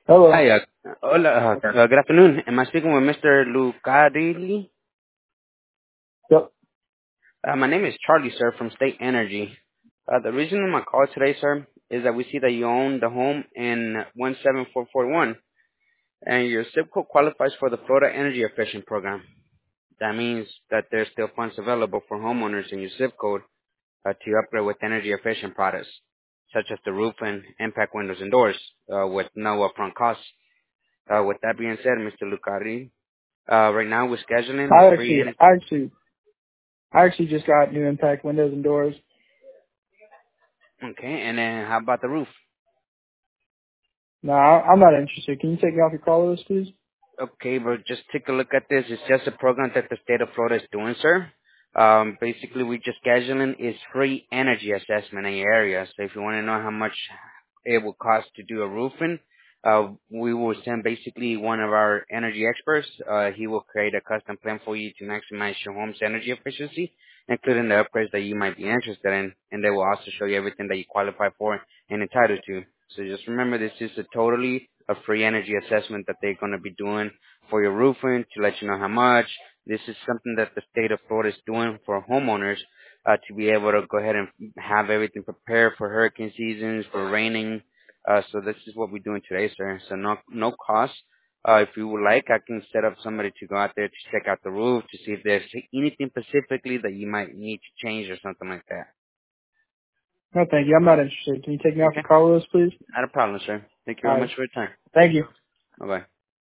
Hello. Hi, hola, good afternoon. Am I speaking with Mr. Lucarelli? Yep. My name is Charlie, sir, from State Energy. The reason of my call today, sir, is that we see that you own the home in 17441, and your zip code qualifies for the Florida Energy Efficient Program. That means that there's still funds available for homeowners in your zip code to upgrade with energy efficient products, such as the roof and impact windows and doors, with no upfront costs. With that being said, Mr. Lucarelli, right now we're scheduling a I free actually, energy. I actually, I actually just got new impact windows and doors. Okay, and then how about the roof? No, I'm not interested. Can you take me off your call list, please? Okay, but just take a look at this. It's just a program that the state of Florida is doing, sir. Basically, we just scheduling is free energy assessment in your area. So if you want to know how much it will cost to do a roofing, we will send basically one of our energy experts. He will create a custom plan for you to maximize your home's energy efficiency, including the upgrades that you might be interested in, and they will also show you everything that you qualify for and entitled to. So just remember, this is a free energy assessment that they're going to be doing for your roofing to let you know how much. This is something that the state of Florida is doing for homeowners to be able to go ahead and have everything prepared for hurricane seasons, for raining. So this is what we're doing today, sir. So no cost. If you would like, I can set up somebody to go out there to check out the roof to see if there's anything specifically that you might need to change or something like that. No, thank you. I'm not interested. Can you take me off Okay, your call list, please? not a problem, sir. Thank you All very much right. for your time. Thank you. Bye bye.